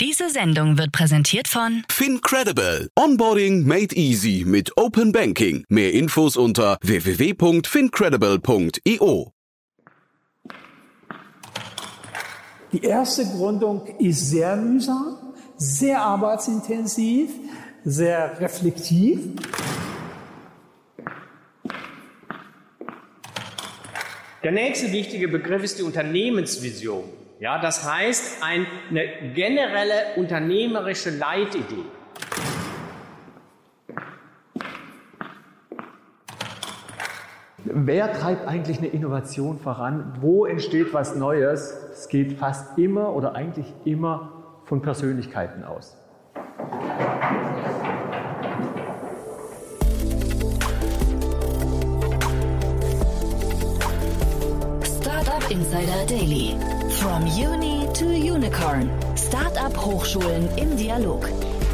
Diese Sendung wird präsentiert von FinCredible. Onboarding made easy mit Open Banking. Mehr Infos unter www.fincredible.io. Die erste Gründung ist sehr mühsam, sehr arbeitsintensiv, sehr reflektiv. Der nächste wichtige Begriff ist die Unternehmensvision. Ja, das heißt eine generelle unternehmerische Leitidee. Wer treibt eigentlich eine Innovation voran? Wo entsteht was Neues? Es geht fast immer oder eigentlich immer von Persönlichkeiten aus. Startup Insider Daily. From Uni to Unicorn. Startup Hochschulen im Dialog.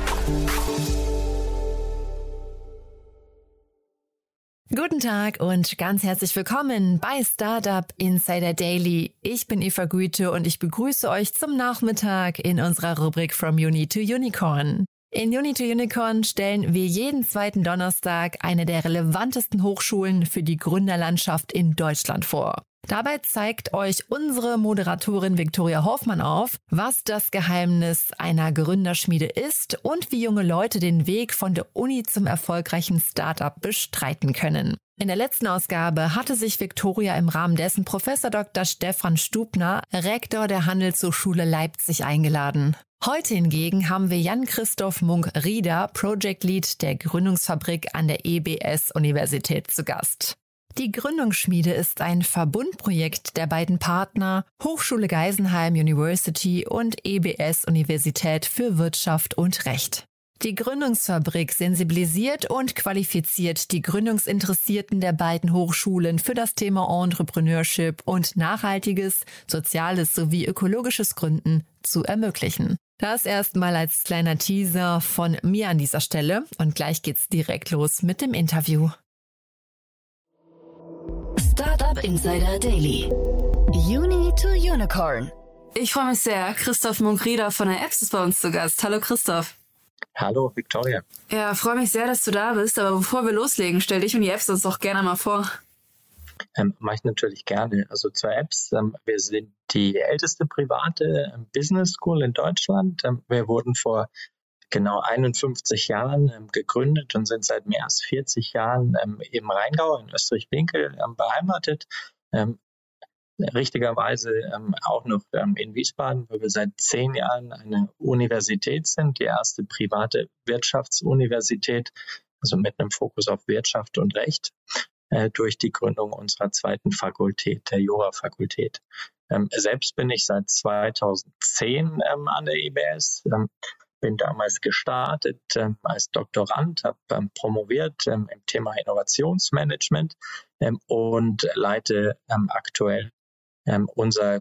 Guten Tag und ganz herzlich willkommen bei Startup Insider Daily. Ich bin Eva Güte und ich begrüße euch zum Nachmittag in unserer Rubrik From Uni to Unicorn. In Uni to Unicorn stellen wir jeden zweiten Donnerstag eine der relevantesten Hochschulen für die Gründerlandschaft in Deutschland vor. Dabei zeigt euch unsere Moderatorin Viktoria Hoffmann auf, was das Geheimnis einer Gründerschmiede ist und wie junge Leute den Weg von der Uni zum erfolgreichen Startup bestreiten können. In der letzten Ausgabe hatte sich Viktoria im Rahmen dessen Professor Dr. Stefan Stubner, Rektor der Handelshochschule Leipzig, eingeladen. Heute hingegen haben wir Jan-Christoph Munk-Rieder, Project Lead der Gründungsfabrik an der EBS-Universität, zu Gast. Die Gründungsschmiede ist ein Verbundprojekt der beiden Partner Hochschule Geisenheim University und EBS Universität für Wirtschaft und Recht. Die Gründungsfabrik sensibilisiert und qualifiziert die Gründungsinteressierten der beiden Hochschulen für das Thema Entrepreneurship und nachhaltiges, soziales sowie ökologisches Gründen zu ermöglichen. Das erstmal als kleiner Teaser von mir an dieser Stelle und gleich geht's direkt los mit dem Interview. Startup Insider Daily. Uni to Unicorn. Ich freue mich sehr. Christoph Munk-Rieder von der Apps ist bei uns zu Gast. Hallo Christoph. Hallo Viktoria. Ja, freue mich sehr, dass du da bist. Aber bevor wir loslegen, stell dich und die Apps uns doch gerne mal vor. Mache ich natürlich gerne. Also zur Apps. Wir sind die älteste private Business School in Deutschland. Wir wurden vor genau 51 Jahren gegründet und sind seit mehr als 40 Jahren im Rheingau in Österreich-Winkel beheimatet. Richtigerweise auch noch in Wiesbaden, wo wir seit 10 Jahren eine Universität sind, die erste private Wirtschaftsuniversität, also mit einem Fokus auf Wirtschaft und Recht, durch die Gründung unserer zweiten Fakultät, der Jura-Fakultät. Selbst bin ich seit 2010 an der EBS, bin damals gestartet als Doktorand, habe promoviert im Thema Innovationsmanagement und leite aktuell unser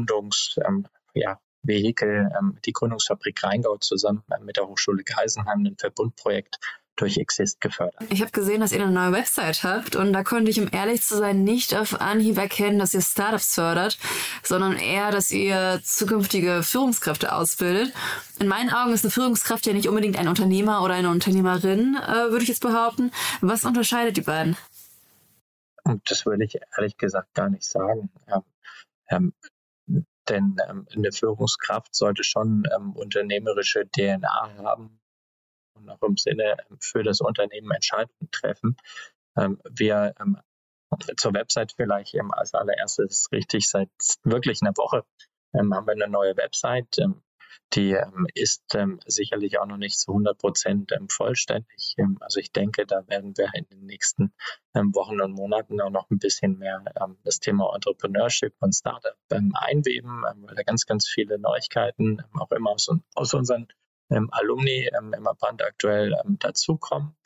Vehikel, die Gründungsfabrik Rheingau, zusammen mit der Hochschule Geisenheim, ein Verbundprojekt durch Exist gefördert. Ich habe gesehen, dass ihr eine neue Website habt und da konnte ich, um ehrlich zu sein, nicht auf Anhieb erkennen, dass ihr Startups fördert, sondern eher, dass ihr zukünftige Führungskräfte ausbildet. In meinen Augen ist eine Führungskraft ja nicht unbedingt ein Unternehmer oder eine Unternehmerin, würde ich jetzt behaupten. Was unterscheidet die beiden? Und das würde ich ehrlich gesagt gar nicht sagen. Denn eine Führungskraft sollte schon unternehmerische DNA haben und auch im Sinne für das Unternehmen Entscheidungen treffen. Wir zur Website vielleicht als allererstes richtig seit wirklich einer Woche haben wir eine neue Website. Die ist sicherlich auch noch nicht zu 100% vollständig. Also ich denke, da werden wir in den nächsten Wochen und Monaten auch noch ein bisschen mehr das Thema Entrepreneurship und Startup einweben, weil da ganz, ganz viele Neuigkeiten auch immer aus unseren Alumni immer brandaktuell dazukommen.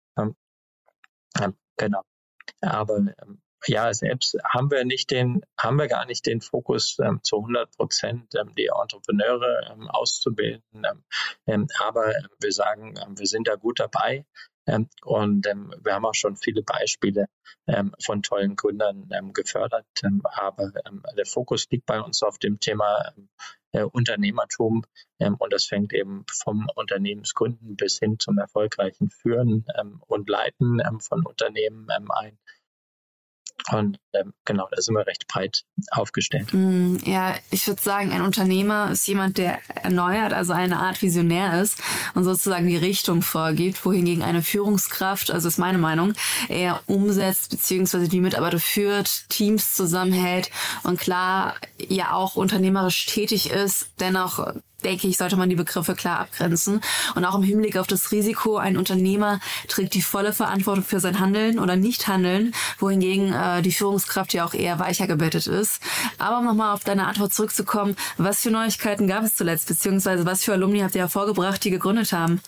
Genau. Aber als Apps haben wir gar nicht den Fokus zu 100% die Entrepreneure auszubilden. Aber wir sagen, wir sind da gut dabei. Und wir haben auch schon viele Beispiele von tollen Gründern gefördert. Aber der Fokus liegt bei uns auf dem Thema Unternehmertum. Und das fängt eben vom Unternehmensgründen bis hin zum erfolgreichen Führen und Leiten von Unternehmen ein. Und genau, da sind wir recht breit aufgestellt. Ja, ich würde sagen, ein Unternehmer ist jemand, der erneuert, also eine Art Visionär ist und sozusagen die Richtung vorgibt, wohingegen eine Führungskraft, also ist meine Meinung, eher umsetzt bzw. die Mitarbeiter führt, Teams zusammenhält und klar ja auch unternehmerisch tätig ist, dennoch denke ich, sollte man die Begriffe klar abgrenzen. Und auch im Hinblick auf das Risiko, ein Unternehmer trägt die volle Verantwortung für sein Handeln oder Nicht-Handeln, wohingegen die Führungskraft ja auch eher weicher gebettet ist. Aber um nochmal auf deine Antwort zurückzukommen, was für Neuigkeiten gab es zuletzt, beziehungsweise was für Alumni habt ihr hervorgebracht, die gegründet haben?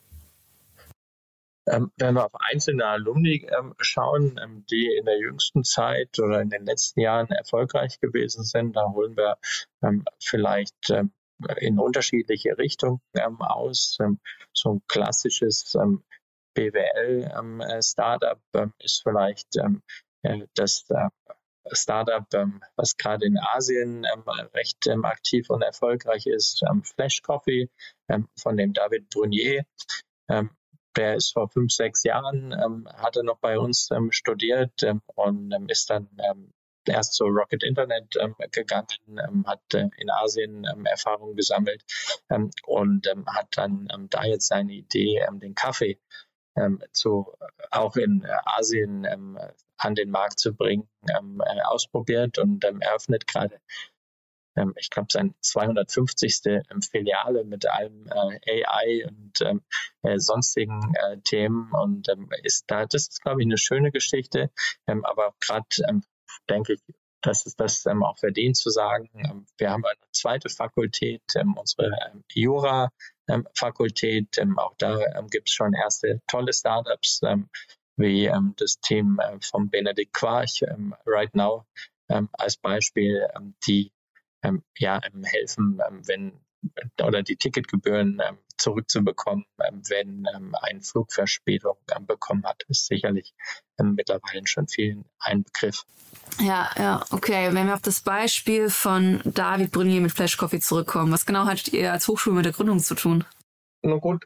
Wenn wir auf einzelne Alumni schauen, die in der jüngsten Zeit oder in den letzten Jahren erfolgreich gewesen sind, da holen wir vielleicht in unterschiedliche Richtungen aus. So ein klassisches BWL-Startup ist vielleicht das Startup, was gerade in Asien recht aktiv und erfolgreich ist, Flash Coffee von dem David Brunier. Der ist vor 5, 6 Jahren, hat er noch bei uns studiert und ist dann erst zur Rocket Internet gegangen, hat in Asien Erfahrung gesammelt und hat dann da jetzt seine Idee, den Kaffee auch in Asien an den Markt zu bringen, ausprobiert und eröffnet gerade, ich glaube, sein 250. Filiale mit allem AI und sonstigen Themen und das ist, glaube ich, eine schöne Geschichte, aber gerade denke ich, dass es das auch verdient zu sagen. Wir haben eine zweite Fakultät, unsere Jura-Fakultät. Auch da gibt es schon erste tolle Startups, wie das Team von Benedikt Quarch, Right Now, als Beispiel, die helfen, wenn oder die Ticketgebühren zurückzubekommen, wenn ein Flug Verspätung bekommen hat, ist sicherlich mittlerweile schon vielen ein Begriff. Ja, okay. Wenn wir auf das Beispiel von David Brunier mit Flash Coffee zurückkommen, was genau hattet ihr als Hochschule mit der Gründung zu tun? Nun gut,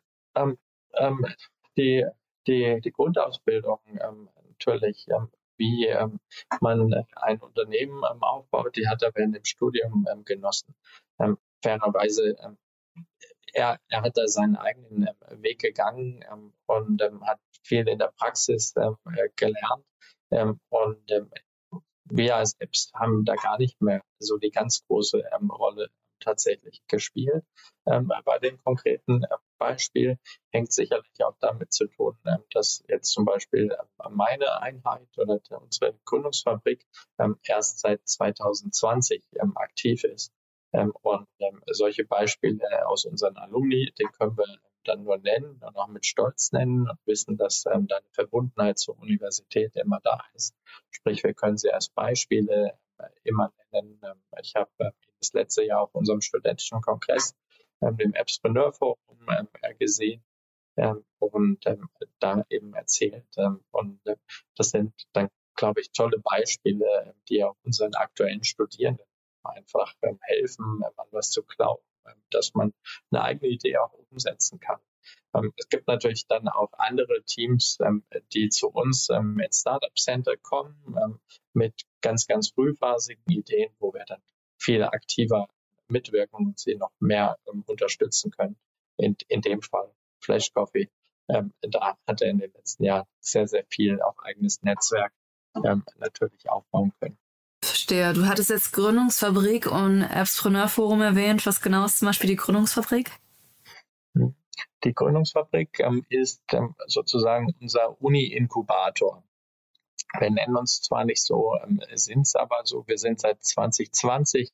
die Grundausbildung natürlich, wie man ein Unternehmen aufbaut, die hat er während dem Studium genossen. Fairerweise, er hat da seinen eigenen Weg gegangen und hat viel in der Praxis gelernt. Und wir als Apps haben da gar nicht mehr so die ganz große Rolle tatsächlich gespielt. Bei dem konkreten Beispiel hängt sicherlich auch damit zu tun, dass jetzt zum Beispiel meine Einheit oder unsere Gründungsfabrik erst seit 2020 aktiv ist. Und solche Beispiele aus unseren Alumni, die können wir dann nur nennen und auch mit Stolz nennen und wissen, dass da eine Verbundenheit zur Universität immer da ist. Sprich, wir können sie als Beispiele immer nennen. Ich habe das letzte Jahr auf unserem studentischen Kongress, dem Appspreneur Forum, gesehen und da eben erzählt. Und das sind dann, glaube ich, tolle Beispiele, die auch unseren aktuellen Studierenden einfach helfen, an was zu glauben, dass man eine eigene Idee auch umsetzen kann. Es gibt natürlich dann auch andere Teams, die zu uns ins Startup Center kommen mit ganz, ganz frühphasigen Ideen, wo wir dann viel aktiver mitwirken und sie noch mehr unterstützen können. In dem Fall Flash Coffee. Da hat er in den letzten Jahren sehr, sehr viel auch eigenes Netzwerk natürlich aufbauen können. Verstehe. Du hattest jetzt Gründungsfabrik und Appspreneur Forum erwähnt. Was genau ist zum Beispiel die Gründungsfabrik? Die Gründungsfabrik ist sozusagen unser Uni-Inkubator. Wir nennen uns zwar nicht so, sind es aber so, wir sind seit 2020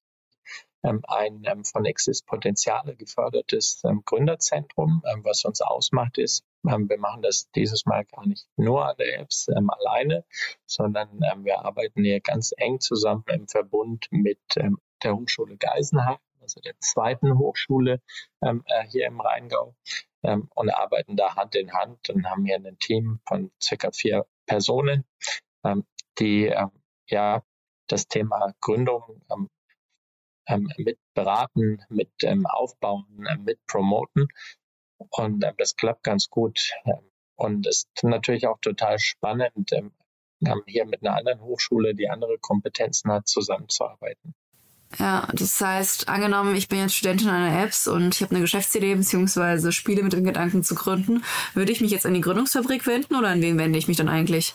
ein von Exist Potenziale gefördertes Gründerzentrum. Was uns ausmacht ist, wir machen das dieses Mal gar nicht nur an der Apps alleine, sondern wir arbeiten hier ganz eng zusammen im Verbund mit der Hochschule Geisenheim, also der zweiten Hochschule hier im Rheingau, und arbeiten da Hand in Hand und haben hier ein Team von circa 4 Personen, die das Thema Gründung mit beraten, mit aufbauen, mit promoten. Und das klappt ganz gut. Und es ist natürlich auch total spannend, hier mit einer anderen Hochschule, die andere Kompetenzen hat, zusammenzuarbeiten. Ja, das heißt, angenommen, ich bin jetzt Studentin einer Apps und ich habe eine Geschäftsidee bzw. Spiele mit dem Gedanken zu gründen, würde ich mich jetzt an die Gründungsfabrik wenden oder an wen wende ich mich dann eigentlich?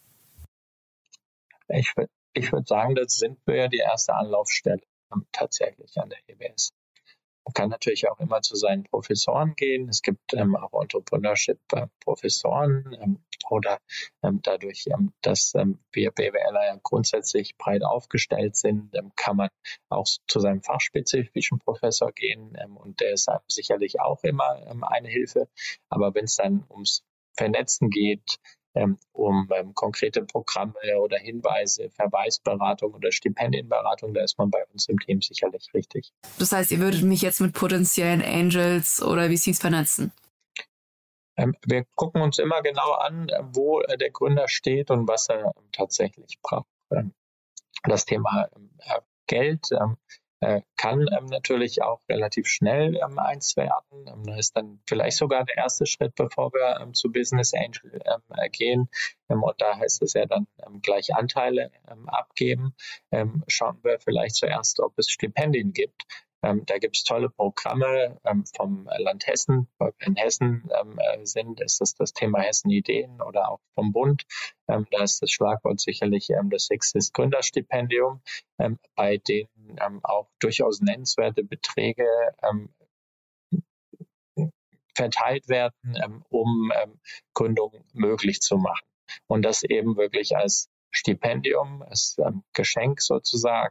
Ich würd sagen, das sind wir ja die erste Anlaufstelle tatsächlich an der EBS. Man kann natürlich auch immer zu seinen Professoren gehen. Es gibt auch Entrepreneurship-Professoren oder dadurch, dass wir BWLer ja grundsätzlich breit aufgestellt sind, kann man auch zu seinem fachspezifischen Professor gehen und der ist sicherlich auch immer eine Hilfe. Aber wenn es dann ums Vernetzen geht, um konkrete Programme oder Hinweise, Verweisberatung oder Stipendienberatung, da ist man bei uns im Team sicherlich richtig. Das heißt, ihr würdet mich jetzt mit potenziellen Angels oder VCs vernetzen? Wir gucken uns immer genau an, wo der Gründer steht und was er tatsächlich braucht. Das Thema Geld kann natürlich auch relativ schnell eins werden. Da ist dann vielleicht sogar der erste Schritt, bevor wir zu Business Angel gehen. Und da heißt es ja dann gleich Anteile abgeben. Schauen wir vielleicht zuerst, ob es Stipendien gibt. Da gibt es tolle Programme vom Land Hessen. Weil wir in Hessen sind, ist das Thema Hessen Ideen oder auch vom Bund. Da ist das Schlagwort sicherlich das Exist Gründerstipendium, bei denen auch durchaus nennenswerte Beträge verteilt werden, um Gründung möglich zu machen. Und das eben wirklich als Stipendium, als Geschenk sozusagen,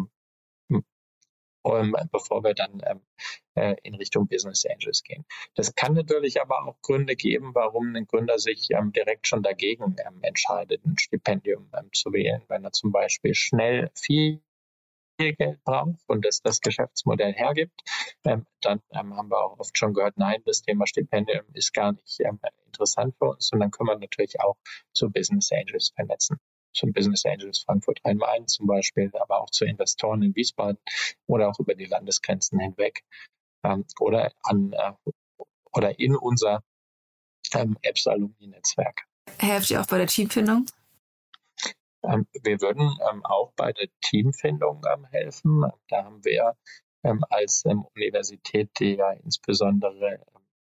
bevor wir dann in Richtung Business Angels gehen. Das kann natürlich aber auch Gründe geben, warum ein Gründer sich direkt schon dagegen entscheidet, ein Stipendium zu wählen, wenn er zum Beispiel schnell viel Geld braucht und das Geschäftsmodell hergibt. Dann haben wir auch oft schon gehört, nein, das Thema Stipendium ist gar nicht interessant für uns und dann können wir natürlich auch zu Business Angels vernetzen. Zum Business Angels Frankfurt Rhein-Main zum Beispiel, aber auch zu Investoren in Wiesbaden oder auch über die Landesgrenzen hinweg oder in unser Apps-Alumni-Netzwerk. Helft ihr auch bei der Teamfindung? Wir würden auch bei der Teamfindung helfen. Da haben wir als Universität, die ja insbesondere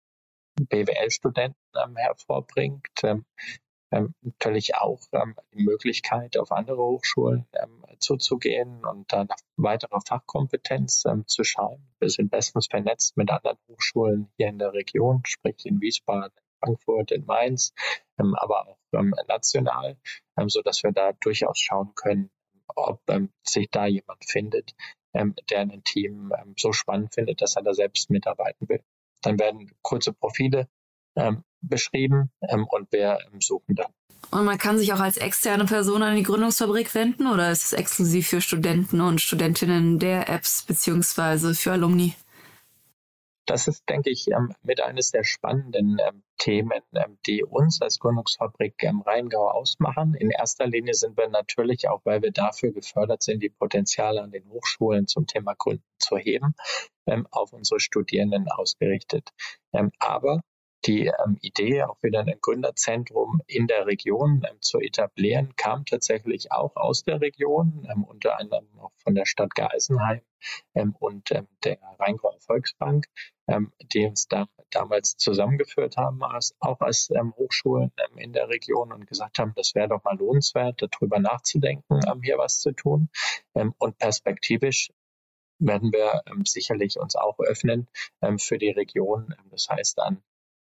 BWL-Studenten hervorbringt, natürlich auch die Möglichkeit, auf andere Hochschulen zuzugehen und da nach weiterer Fachkompetenz zu schauen. Wir sind bestens vernetzt mit anderen Hochschulen hier in der Region, sprich in Wiesbaden, Frankfurt, in Mainz, aber auch national, sodass wir da durchaus schauen können, ob sich da jemand findet, der ein Team so spannend findet, dass er da selbst mitarbeiten will. Dann werden kurze Profile beschrieben und wir suchen dann. Und man kann sich auch als externe Person an die Gründungsfabrik wenden oder ist es exklusiv für Studenten und Studentinnen der Apps beziehungsweise für Alumni? Das ist, denke ich, mit eines der spannenden Themen, die uns als Gründungsfabrik Rheingau ausmachen. In erster Linie sind wir natürlich auch, weil wir dafür gefördert sind, die Potenziale an den Hochschulen zum Thema Gründen zu heben, auf unsere Studierenden ausgerichtet. Aber die Idee, auch wieder ein Gründerzentrum in der Region zu etablieren, kam tatsächlich auch aus der Region, unter anderem auch von der Stadt Geisenheim und der Rheingauer Volksbank, die uns da damals zusammengeführt haben, auch als Hochschulen in der Region und gesagt haben, das wäre doch mal lohnenswert, darüber nachzudenken, hier was zu tun. Und perspektivisch werden wir sicherlich uns auch öffnen für die Region, das heißt an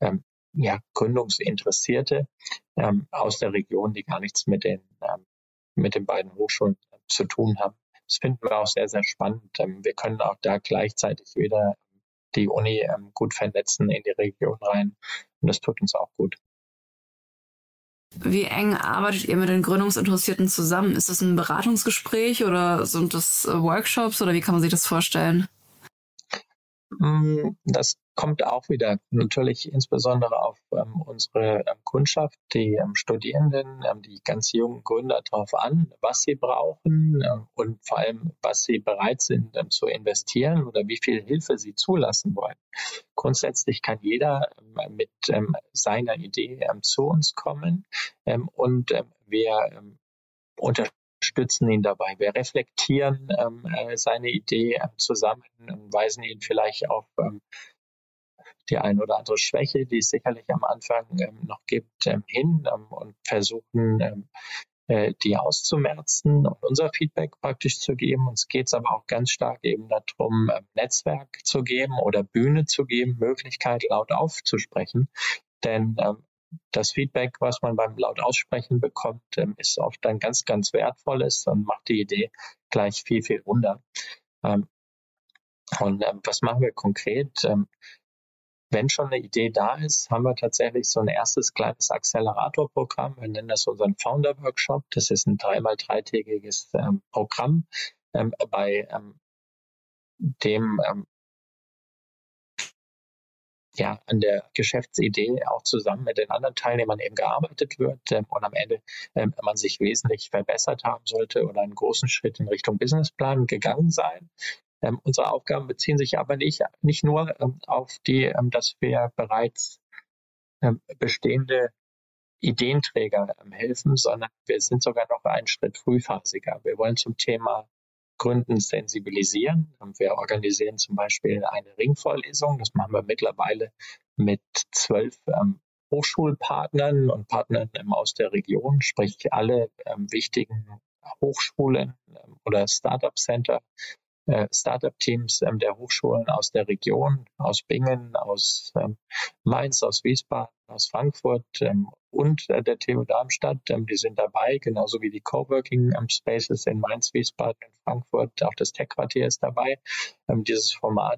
Gründungsinteressierte aus der Region, die gar nichts mit den beiden Hochschulen zu tun haben. Das finden wir auch sehr, sehr spannend. Wir können auch da gleichzeitig wieder die Uni gut vernetzen in die Region rein und das tut uns auch gut. Wie eng arbeitet ihr mit den Gründungsinteressierten zusammen? Ist das ein Beratungsgespräch oder sind das Workshops oder wie kann man sich das vorstellen? Das kommt auch wieder natürlich insbesondere auf unsere Kundschaft, die Studierenden, die ganz jungen Gründer darauf an, was sie brauchen und vor allem, was sie bereit sind zu investieren oder wie viel Hilfe sie zulassen wollen. Grundsätzlich kann jeder mit seiner Idee zu uns kommen und wir unterstützen ihn dabei. Wir reflektieren seine Idee zusammen, weisen ihn vielleicht auf die ein oder andere Schwäche, die es sicherlich am Anfang noch gibt, hin und versuchen, die auszumerzen und unser Feedback praktisch zu geben. Uns geht es aber auch ganz stark eben darum, Netzwerk zu geben oder Bühne zu geben, Möglichkeit laut aufzusprechen. Denn das Feedback, was man beim laut aussprechen bekommt, ist oft ein ganz, ganz wertvolles und macht die Idee gleich viel, viel runder. Und was machen wir konkret? Wenn schon eine Idee da ist, haben wir tatsächlich so ein erstes kleines Accelerator-Programm. Wir nennen das unseren Founder-Workshop. Das ist ein 3x3-tägiges Programm, bei dem an der Geschäftsidee auch zusammen mit den anderen Teilnehmern eben gearbeitet wird und am Ende man sich wesentlich verbessert haben sollte oder einen großen Schritt in Richtung Businessplan gegangen sein. Unsere Aufgaben beziehen sich aber nicht nur auf die, dass wir bereits bestehende Ideenträger helfen, sondern wir sind sogar noch einen Schritt frühphasiger. Wir wollen zum Thema Gründen sensibilisieren. Wir organisieren zum Beispiel eine Ringvorlesung. Das machen wir mittlerweile mit 12 Hochschulpartnern und Partnern aus der Region, sprich alle wichtigen Hochschulen oder Startup-Center, Startup-Teams der Hochschulen aus der Region, aus Bingen, aus Mainz, aus Wiesbaden, aus Frankfurt und der TU Darmstadt. Die sind dabei, genauso wie die Coworking Spaces in Mainz, Wiesbaden und Frankfurt. Auch das Tech-Quartier ist dabei, dieses Format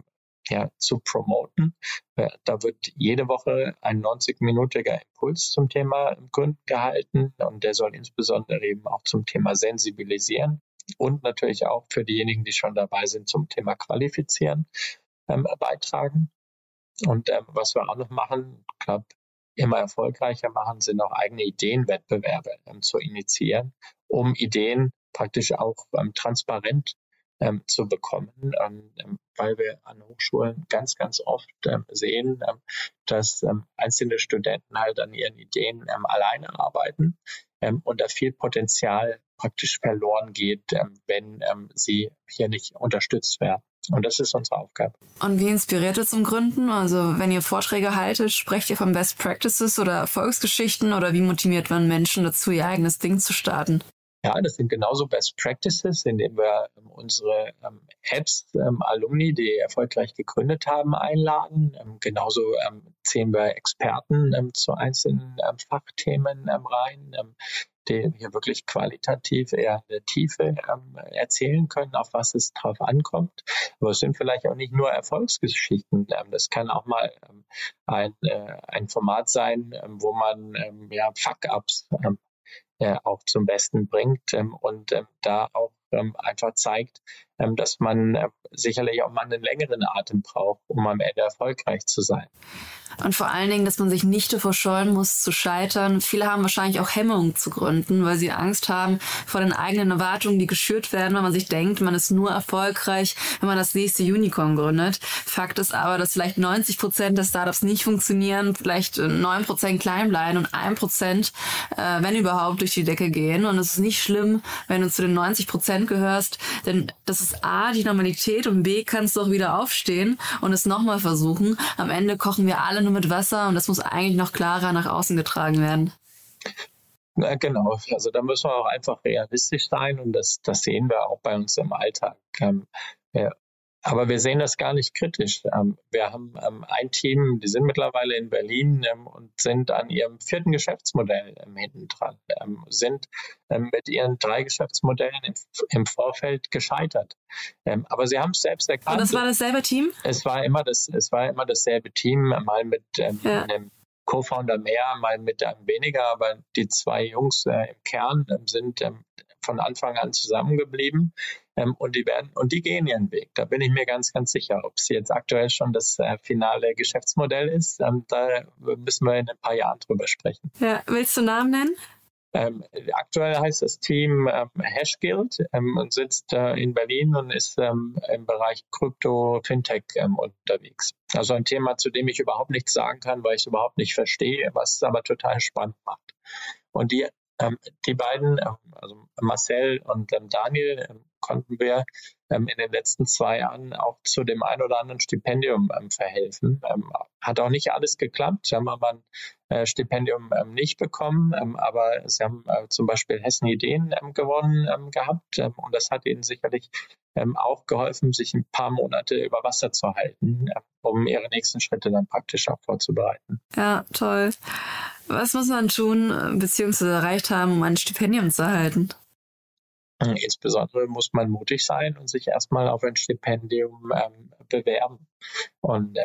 zu promoten. Da wird jede Woche ein 90-minütiger Impuls zum Thema Gründen gehalten und der soll insbesondere eben auch zum Thema Sensibilisieren und natürlich auch für diejenigen, die schon dabei sind, zum Thema Qualifizieren beitragen. Und was wir auch noch machen, ich glaube, immer erfolgreicher machen, sind auch eigene Ideenwettbewerbe zu initiieren, um Ideen praktisch auch transparent zu bekommen, weil wir an Hochschulen ganz, ganz oft sehen, dass einzelne Studenten halt an ihren Ideen alleine arbeiten und da viel Potenzial praktisch verloren geht, wenn sie hier nicht unterstützt werden. Und das ist unsere Aufgabe. Und wie inspiriert ihr zum Gründen? Also wenn ihr Vorträge haltet, sprecht ihr von Best Practices oder Erfolgsgeschichten oder wie motiviert man Menschen dazu, ihr eigenes Ding zu starten? Ja, das sind genauso Best Practices, indem wir unsere Apps, Alumni, die erfolgreich gegründet haben, einladen. Genauso ziehen wir Experten zu einzelnen Fachthemen rein, die hier wirklich qualitativ eher in der Tiefe erzählen können, auf was es drauf ankommt. Aber es sind vielleicht auch nicht nur Erfolgsgeschichten. Das kann auch mal ein Format sein, wo man Fuck-Ups auch zum Besten bringt und da auch einfach zeigt, dass man sicherlich auch mal einen längeren Atem braucht, um am Ende erfolgreich zu sein. Und vor allen Dingen, dass man sich nicht davor scheuen muss, zu scheitern. Viele haben wahrscheinlich auch Hemmungen zu gründen, weil sie Angst haben vor den eigenen Erwartungen, die geschürt werden, weil man sich denkt, man ist nur erfolgreich, wenn man das nächste Unicorn gründet. Fakt ist aber, dass vielleicht 90% der Startups nicht funktionieren, vielleicht 9% klein bleiben und 1%, wenn überhaupt, durch die Decke gehen. Und es ist nicht schlimm, wenn du zu den 90% gehörst, denn das ist A, die Normalität und B, kannst du auch wieder aufstehen und es nochmal versuchen. Am Ende kochen wir alle nur mit Wasser und das muss eigentlich noch klarer nach außen getragen werden. Na, genau, also da müssen wir auch einfach realistisch sein und das sehen wir auch bei uns im Alltag. Aber wir sehen das gar nicht kritisch. Wir haben ein Team, die sind mittlerweile in Berlin und sind an ihrem 4. Geschäftsmodell hinten dran, sind mit ihren 3 Geschäftsmodellen im Vorfeld gescheitert. Aber sie haben es selbst erkannt. Und das war dasselbe Team? Es war immer dasselbe Team, mal mit einem Co-Founder mehr, mal mit einem weniger, aber die 2 Jungs im Kern sind von Anfang an zusammengeblieben und die gehen ihren Weg. Da bin ich mir ganz, ganz sicher. Ob es jetzt aktuell schon das finale Geschäftsmodell ist, da müssen wir in ein paar Jahren drüber sprechen. Ja, willst du Namen nennen? Aktuell heißt das Team Hashguild und sitzt in Berlin und ist im Bereich Krypto, Fintech unterwegs. Also ein Thema, zu dem ich überhaupt nichts sagen kann, weil ich es überhaupt nicht verstehe, was es aber total spannend macht. Und die beiden, also Marcel und Daniel, konnten wir in den letzten 2 Jahren auch zu dem ein oder anderen Stipendium verhelfen. Hat auch nicht alles geklappt. Sie haben aber ein Stipendium nicht bekommen, aber sie haben zum Beispiel Hessen Ideen gewonnen gehabt und das hat ihnen sicherlich auch geholfen, sich ein paar Monate über Wasser zu halten, um ihre nächsten Schritte dann praktisch auch vorzubereiten. Ja, toll. Was muss man tun bzw. erreicht haben, um ein Stipendium zu erhalten? Insbesondere muss man mutig sein und sich erstmal auf ein Stipendium bewerben. Und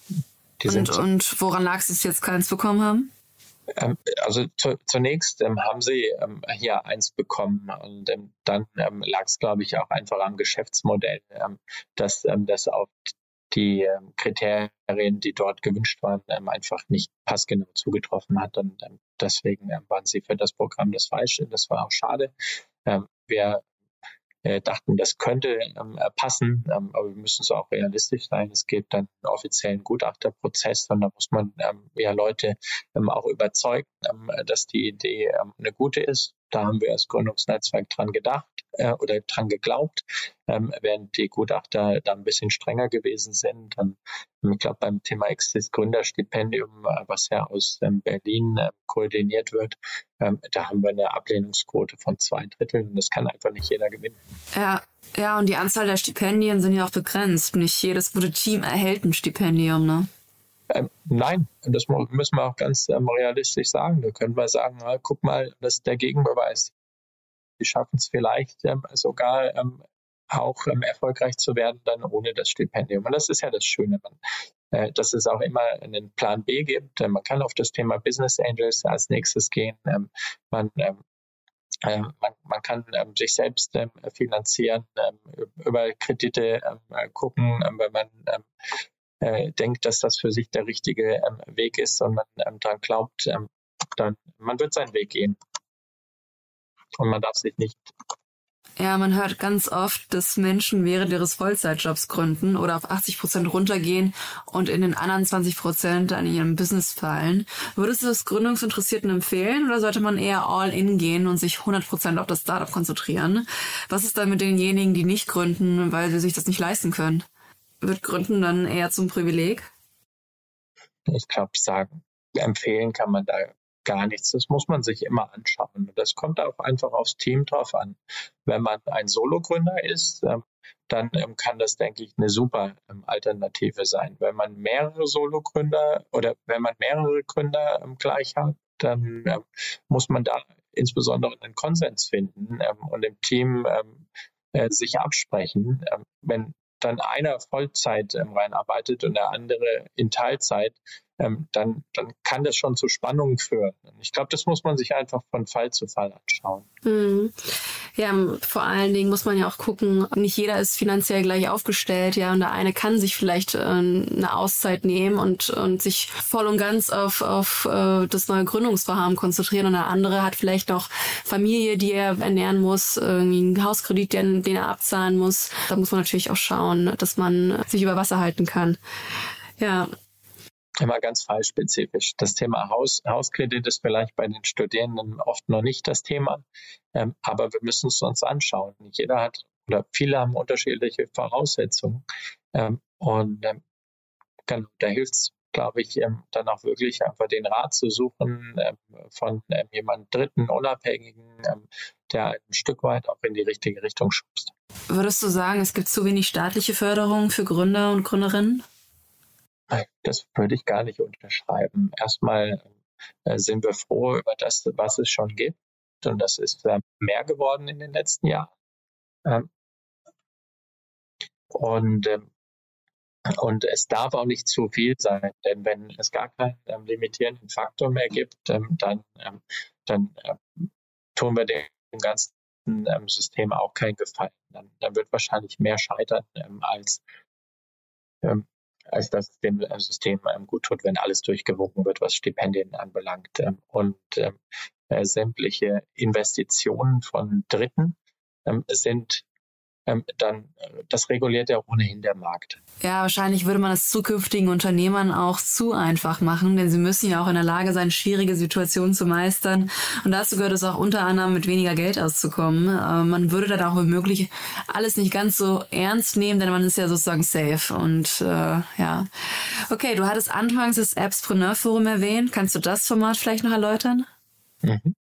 woran lag es, dass Sie jetzt keins bekommen haben? Also zunächst haben sie hier eins bekommen und dann lag es, glaube ich, auch einfach am Geschäftsmodell, dass das auf die Kriterien, die dort gewünscht waren, einfach nicht passgenau zugetroffen hat und deswegen waren sie für das Programm das Falsche. Das war auch schade. Wir dachten, das könnte passen, aber wir müssen so auch realistisch sein. Es gibt dann einen offiziellen Gutachterprozess und da muss man Leute auch überzeugen, dass die Idee eine gute ist. Da haben wir als Gründungsnetzwerk dran gedacht oder dran geglaubt, während die Gutachter da ein bisschen strenger gewesen sind. Ich glaube, beim Thema Exist Gründerstipendium, was ja aus Berlin koordiniert wird, da haben wir eine Ablehnungsquote von 2/3 und das kann einfach nicht jeder gewinnen. Ja, und die Anzahl der Stipendien sind ja auch begrenzt. Nicht jedes gute Team erhält ein Stipendium, ne? Nein, das müssen wir auch ganz realistisch sagen. Da können wir sagen, guck mal, das ist der Gegenbeweis. Die schaffen es vielleicht sogar auch erfolgreich zu werden, dann ohne das Stipendium. Und das ist ja das Schöne, dass es auch immer einen Plan B gibt. Man kann auf das Thema Business Angels als nächstes gehen. Man kann sich selbst finanzieren, über Kredite gucken, wenn man denkt, dass das für sich der richtige Weg ist und man daran glaubt, dann man wird seinen Weg gehen. Und man darf sich nicht. Ja, man hört ganz oft, dass Menschen während ihres Vollzeitjobs gründen oder auf 80% runtergehen und in den anderen 20% an ihrem Business fallen. Würdest du das Gründungsinteressierten empfehlen oder sollte man eher all in gehen und sich 100% auf das Startup konzentrieren? Was ist dann mit denjenigen, die nicht gründen, weil sie sich das nicht leisten können? Wird Gründen dann eher zum Privileg? Ich glaube, empfehlen kann man da gar nichts. Das muss man sich immer anschauen. Das kommt auch einfach aufs Team drauf an. Wenn man ein Sologründer ist, dann kann das, denke ich, eine super Alternative sein. Wenn man mehrere Sologründer oder wenn man mehrere Gründer gleich hat, dann muss man da insbesondere einen Konsens finden und im Team sich absprechen. Wenn dann einer Vollzeit reinarbeitet und der andere in Teilzeit, dann kann das schon zu Spannungen führen. Ich glaube, das muss man sich einfach von Fall zu Fall anschauen. Mhm. Ja, vor allen Dingen muss man ja auch gucken, nicht jeder ist finanziell gleich aufgestellt, ja, und der eine kann sich vielleicht eine Auszeit nehmen und sich voll und ganz auf das neue Gründungsvorhaben konzentrieren und der andere hat vielleicht noch Familie, die er ernähren muss, irgendwie einen Hauskredit, den er abzahlen muss. Da muss man natürlich auch schauen, dass man sich über Wasser halten kann. Ja. Immer ganz fallspezifisch. Das Thema Hauskredit ist vielleicht bei den Studierenden oft noch nicht das Thema, aber wir müssen es uns anschauen. Jeder hat oder viele haben unterschiedliche Voraussetzungen und da hilft es, glaube ich, dann auch wirklich einfach den Rat zu suchen von jemandem Dritten, Unabhängigen, der ein Stück weit auch in die richtige Richtung schubst. Würdest du sagen, es gibt zu wenig staatliche Förderung für Gründer und Gründerinnen? Das würde ich gar nicht unterschreiben. Erstmal sind wir froh über das, was es schon gibt. Und das ist mehr geworden in den letzten Jahren. Und es darf auch nicht zu viel sein. Denn wenn es gar keinen limitierenden Faktor mehr gibt, dann tun wir dem Ganzen ganzen System auch keinen Gefallen. Dann wird wahrscheinlich mehr scheitern, als dass es dem System gut tut, wenn alles durchgewunken wird, was Stipendien anbelangt. Und sämtliche Investitionen von Dritten sind das reguliert ja ohnehin der Markt. Ja, wahrscheinlich würde man es zukünftigen Unternehmern auch zu einfach machen, denn sie müssen ja auch in der Lage sein, schwierige Situationen zu meistern. Und dazu gehört es auch unter anderem, mit weniger Geld auszukommen. Man würde dann auch womöglich alles nicht ganz so ernst nehmen, denn man ist ja sozusagen safe. Und ja. Okay, du hattest anfangs das Appspreneur Forum erwähnt. Kannst du das Format vielleicht noch erläutern? Mhm.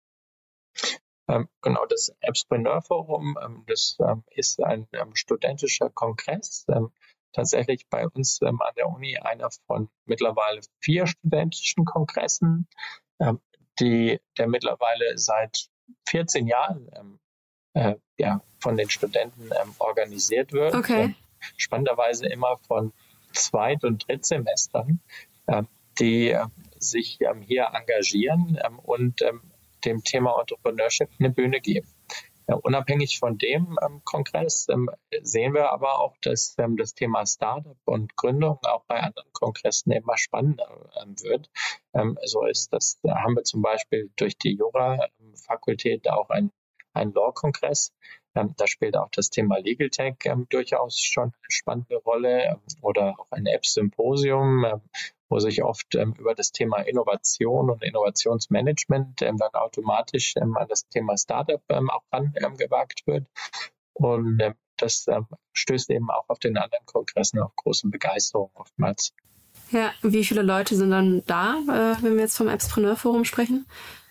Genau, das Appspreneur Forum, das ist ein studentischer Kongress, tatsächlich bei uns an der Uni einer von mittlerweile 4 studentischen Kongressen, der mittlerweile seit 14 Jahren von den Studenten organisiert wird. Okay. Spannenderweise immer von Zweit- und Drittsemestern, die sich hier engagieren und dem Thema Entrepreneurship eine Bühne geben. Unabhängig von dem Kongress sehen wir aber auch, dass das Thema Startup und Gründung auch bei anderen Kongressen immer spannender wird. So ist das, da haben wir zum Beispiel durch die Jura-Fakultät auch einen Law-Kongress. Da spielt auch das Thema Legal Tech durchaus schon eine spannende Rolle, oder auch ein App-Symposium, wo sich oft über das Thema Innovation und Innovationsmanagement dann automatisch an das Thema Startup auch angewagt wird. Und das stößt eben auch auf den anderen Kongressen auf große Begeisterung oftmals. Ja, wie viele Leute sind dann da, wenn wir jetzt vom Appspreneur Forum sprechen?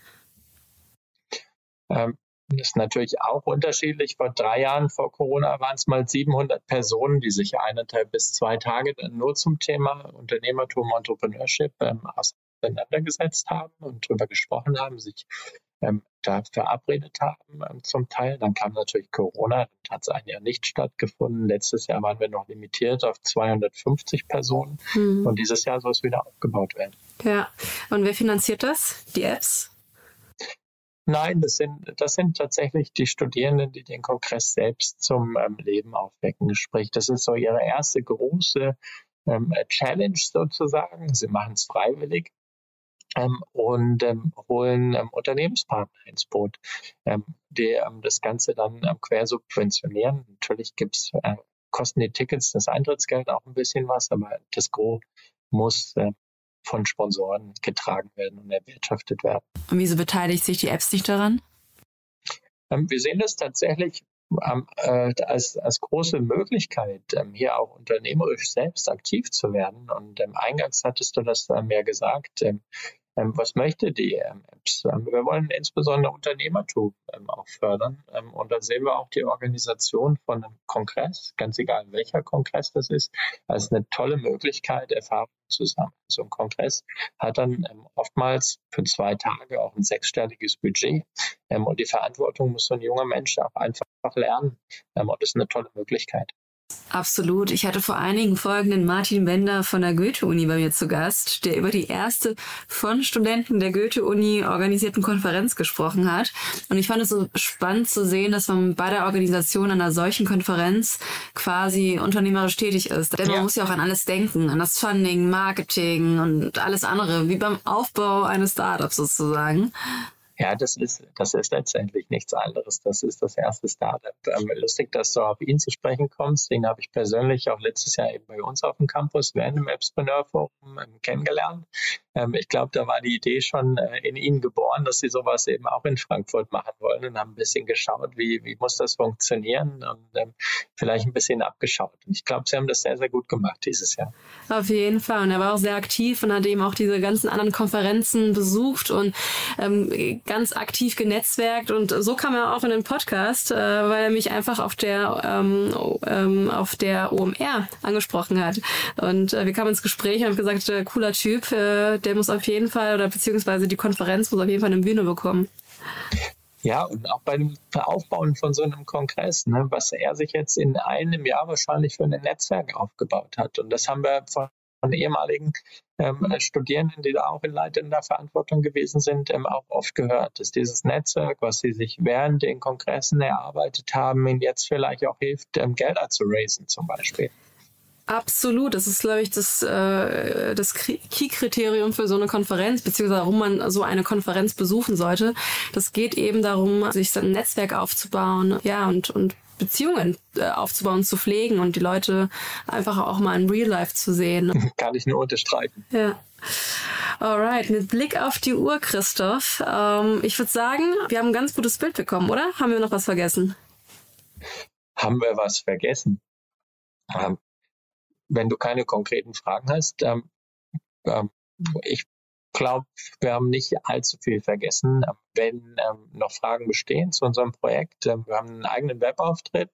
Das ist natürlich auch unterschiedlich. Vor 3 Jahren, vor Corona, waren es mal 700 Personen, die sich 1,5 bis 2 Tage dann nur zum Thema Unternehmertum, Entrepreneurship auseinandergesetzt haben und darüber gesprochen haben, sich da verabredet haben zum Teil. Dann kam natürlich Corona, dann hat es ein Jahr nicht stattgefunden. Letztes Jahr waren wir noch limitiert auf 250 Personen und dieses Jahr soll es wieder aufgebaut werden. Ja, und wer finanziert das? Die Apps? Nein, das sind tatsächlich die Studierenden, die den Kongress selbst zum Leben aufwecken. Sprich, das ist so ihre erste große Challenge sozusagen. Sie machen es freiwillig und holen Unternehmenspartner ins Boot, die das Ganze dann quersubventionieren. Natürlich kosten die Tickets, das Eintrittsgeld auch ein bisschen was, aber das Gros muss von Sponsoren getragen werden und erwirtschaftet werden. Und wieso beteiligt sich die Apps nicht daran? Wir sehen das tatsächlich als große Möglichkeit, hier auch unternehmerisch selbst aktiv zu werden. Und eingangs hattest du das ja gesagt, was möchte die Apps? Wir wollen insbesondere Unternehmertum auch fördern. Und da sehen wir auch die Organisation von einem Kongress, ganz egal welcher Kongress das ist, als eine tolle Möglichkeit, Erfahrungen zu sammeln. So ein Kongress hat dann oftmals für 2 Tage auch ein 6-stelliges Budget. Und die Verantwortung muss so ein junger Mensch auch einfach lernen. Und das ist eine tolle Möglichkeit. Absolut. Ich hatte vor einigen Folgen den Martin Bender von der Goethe-Uni bei mir zu Gast, der über die erste von Studenten der Goethe-Uni organisierten Konferenz gesprochen hat. Und ich fand es so spannend zu sehen, dass man bei der Organisation einer solchen Konferenz quasi unternehmerisch tätig ist. Denn man muss ja auch an alles denken, an das Funding, Marketing und alles andere, wie beim Aufbau eines Startups sozusagen. Ja, das ist letztendlich nichts anderes. Das ist das erste Startup. Lustig, dass du auf ihn zu sprechen kommst. Den habe ich persönlich auch letztes Jahr eben bei uns auf dem Campus während dem Appspreneur Forum kennengelernt. Ich glaube, da war die Idee schon in ihnen geboren, dass sie sowas eben auch in Frankfurt machen wollen, und haben ein bisschen geschaut, wie muss das funktionieren, und vielleicht ein bisschen abgeschaut. Und ich glaube, sie haben das sehr, sehr gut gemacht dieses Jahr. Auf jeden Fall. Und er war auch sehr aktiv und hat eben auch diese ganzen anderen Konferenzen besucht und ganz aktiv genetzwerkt, und so kam er auch in den Podcast, weil er mich einfach auf der OMR angesprochen hat. Und wir kamen ins Gespräch und haben gesagt, cooler Typ, der muss auf jeden Fall, oder beziehungsweise die Konferenz muss auf jeden Fall eine Bühne bekommen. Ja, und auch bei dem Aufbauen von so einem Kongress, was er sich jetzt in einem Jahr wahrscheinlich für ein Netzwerk aufgebaut hat. Und das haben wir von ehemaligen Studierenden, die da auch in leitender Verantwortung gewesen sind, auch oft gehört, dass dieses Netzwerk, was sie sich während den Kongressen erarbeitet haben, ihnen jetzt vielleicht auch hilft, Gelder zu raisen zum Beispiel. Absolut, das ist, glaube ich, das Key-Kriterium für so eine Konferenz, beziehungsweise warum man so eine Konferenz besuchen sollte. Das geht eben darum, sich so ein Netzwerk aufzubauen, ja, und Beziehungen aufzubauen, zu pflegen und die Leute einfach auch mal in Real Life zu sehen. Kann ich nur unterstreichen. Ja. Alright, mit Blick auf die Uhr, Christoph. Ich würde sagen, wir haben ein ganz gutes Bild bekommen, oder? Haben wir noch was vergessen? Haben wir was vergessen? Wenn du keine konkreten Fragen hast, ich glaube, wir haben nicht allzu viel vergessen. Wenn noch Fragen bestehen zu unserem Projekt, wir haben einen eigenen Webauftritt,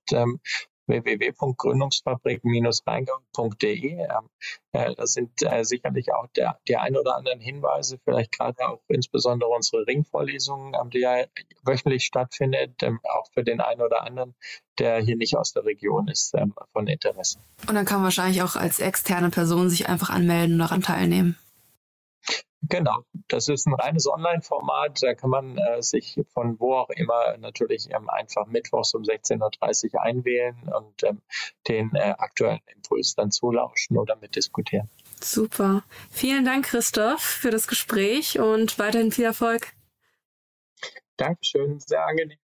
www.gründungsfabrik-rheingau.de. Da sind sicherlich auch die ein oder anderen Hinweise, vielleicht gerade auch insbesondere unsere Ringvorlesungen, die ja wöchentlich stattfindet, auch für den einen oder anderen, der hier nicht aus der Region ist, von Interesse. Und dann kann man wahrscheinlich auch als externe Person sich einfach anmelden und daran teilnehmen. Genau, das ist ein reines Online-Format, da kann man sich von wo auch immer natürlich einfach mittwochs um 16.30 Uhr einwählen und den aktuellen Impuls dann zulauschen oder mitdiskutieren. Super. Vielen Dank, Christoph, für das Gespräch und weiterhin viel Erfolg. Dankeschön, sehr angenehm.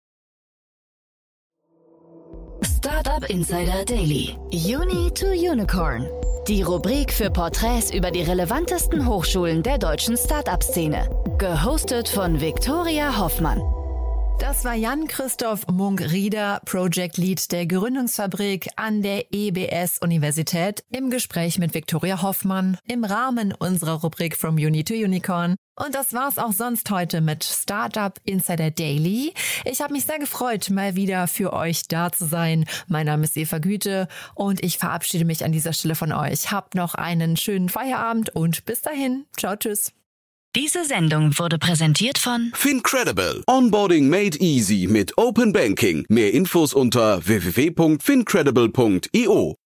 Startup Insider Daily. Uni to Unicorn. Die Rubrik für Porträts über die relevantesten Hochschulen der deutschen Startup-Szene. Gehostet von Viktoria Hoffmann. Das war Jan-Christoph Munk-Rieder, Project Lead der Gründungsfabrik an der EBS-Universität, im Gespräch mit Viktoria Hoffmann im Rahmen unserer Rubrik From Uni to Unicorn. Und das war's auch sonst heute mit Startup Insider Daily. Ich habe mich sehr gefreut, mal wieder für euch da zu sein. Mein Name ist Eva Güte und ich verabschiede mich an dieser Stelle von euch. Habt noch einen schönen Feierabend und bis dahin. Ciao, tschüss. Diese Sendung wurde präsentiert von FinCredible. Onboarding made easy mit Open Banking. Mehr Infos unter www.fincredible.io.